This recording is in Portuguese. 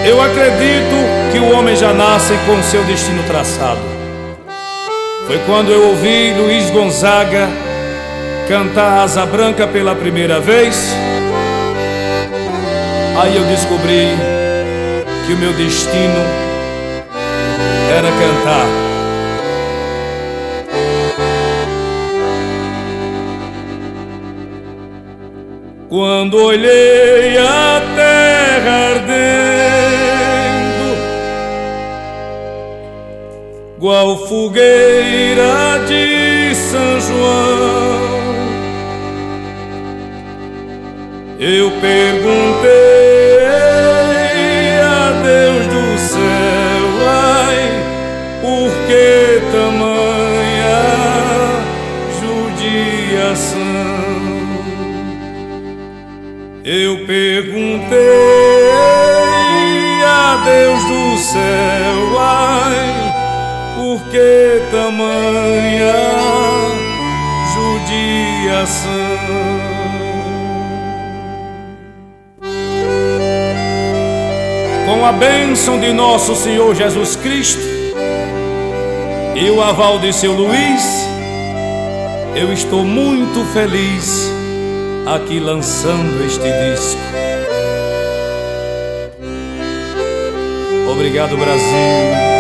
Eu acredito que o homem já nasce com seu destino traçado. Foi quando eu ouvi Luiz Gonzaga cantar Asa Branca pela primeira vez. Aí eu descobri que o meu destino era cantar. Quando olhei a terra ardendo, igual fogueira de São João, eu perguntei a Deus do céu, ai, por que tamanha judiação? Eu perguntei a Deus do céu, ai, por que tamanha judiação? Com a bênção de nosso Senhor Jesus Cristo e o aval de seu Luiz, eu estou muito feliz aqui lançando este disco. Obrigado, Brasil.